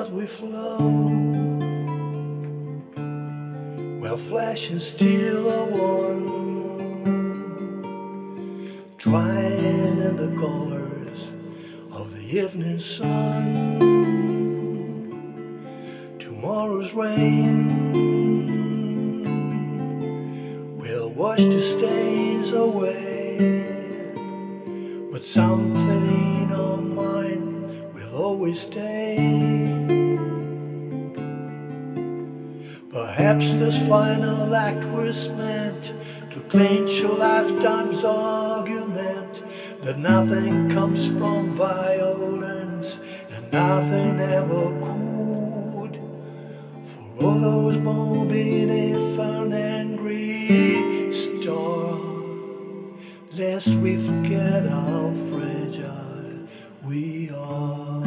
but we flow, where flesh and steel are one, drying in the colors of the evening sun. Tomorrow's rain will wash the stains away, but something in our mind will always stay. Perhaps this final act was meant to clinch a lifetime's argument that nothing comes from violence and nothing ever could. For all those born beneath an angry star, lest we forget how fragile we are.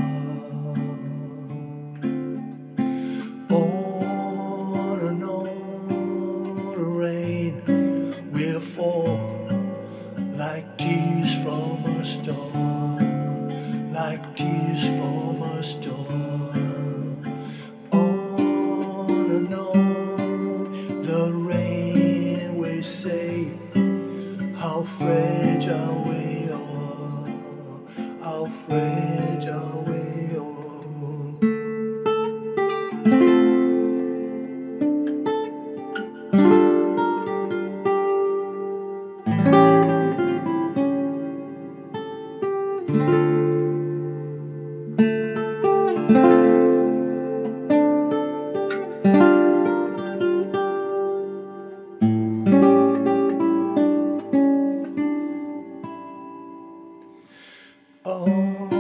On and on the rain will fall like tears from a storm, like tears from a storm. On and on the rain will say how fragile we are, how fragile we are. On